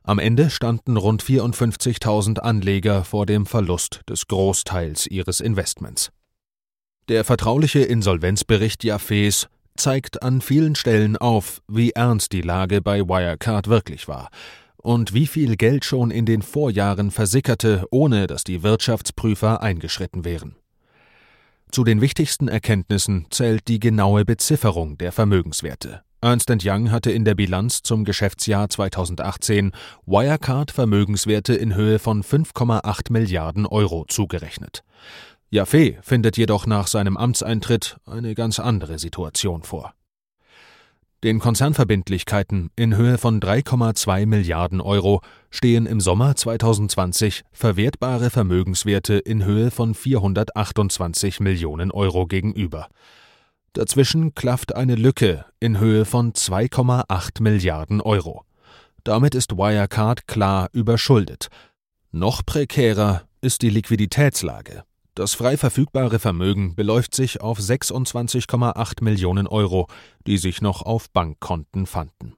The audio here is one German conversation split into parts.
Am Ende standen rund 54.000 Anleger vor dem Verlust des Großteils ihres Investments. Der vertrauliche Insolvenzbericht Jaffés zeigt an vielen Stellen auf, wie ernst die Lage bei Wirecard wirklich war und wie viel Geld schon in den Vorjahren versickerte, ohne dass die Wirtschaftsprüfer eingeschritten wären. Zu den wichtigsten Erkenntnissen zählt die genaue Bezifferung der Vermögenswerte. Ernst & Young hatte in der Bilanz zum Geschäftsjahr 2018 Wirecard Vermögenswerte in Höhe von 5,8 Milliarden Euro zugerechnet. Jaffé findet jedoch nach seinem Amtseintritt eine ganz andere Situation vor. Den Konzernverbindlichkeiten in Höhe von 3,2 Milliarden Euro stehen im Sommer 2020 verwertbare Vermögenswerte in Höhe von 428 Millionen Euro gegenüber. Dazwischen klafft eine Lücke in Höhe von 2,8 Milliarden Euro. Damit ist Wirecard klar überschuldet. Noch prekärer ist die Liquiditätslage. Das frei verfügbare Vermögen beläuft sich auf 26,8 Millionen Euro, die sich noch auf Bankkonten fanden.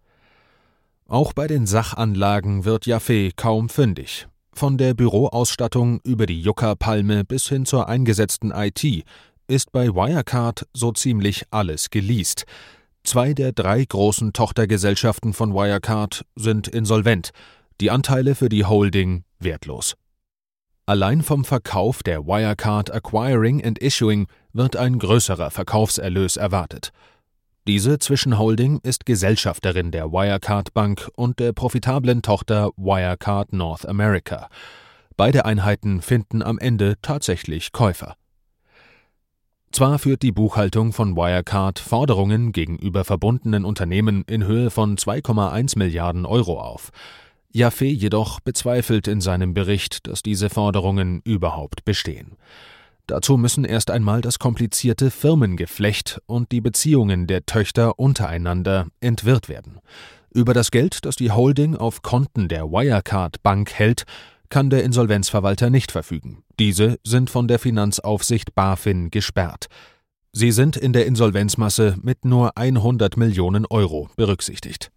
Auch bei den Sachanlagen wird Jaffé kaum fündig. Von der Büroausstattung über die Yucca-Palme bis hin zur eingesetzten IT ist bei Wirecard so ziemlich alles geleast. 2 der 3 großen Tochtergesellschaften von Wirecard sind insolvent, die Anteile für die Holding wertlos. Allein vom Verkauf der Wirecard Acquiring and Issuing wird ein größerer Verkaufserlös erwartet. Diese Zwischenholding ist Gesellschafterin der Wirecard Bank und der profitablen Tochter Wirecard North America. Beide Einheiten finden am Ende tatsächlich Käufer. Zwar führt die Buchhaltung von Wirecard Forderungen gegenüber verbundenen Unternehmen in Höhe von 2,1 Milliarden Euro auf. Jaffé jedoch bezweifelt in seinem Bericht, dass diese Forderungen überhaupt bestehen. Dazu müssen erst einmal das komplizierte Firmengeflecht und die Beziehungen der Töchter untereinander entwirrt werden. Über das Geld, das die Holding auf Konten der Wirecard Bank hält, kann der Insolvenzverwalter nicht verfügen. Diese sind von der Finanzaufsicht BaFin gesperrt. Sie sind in der Insolvenzmasse mit nur 100 Millionen Euro berücksichtigt.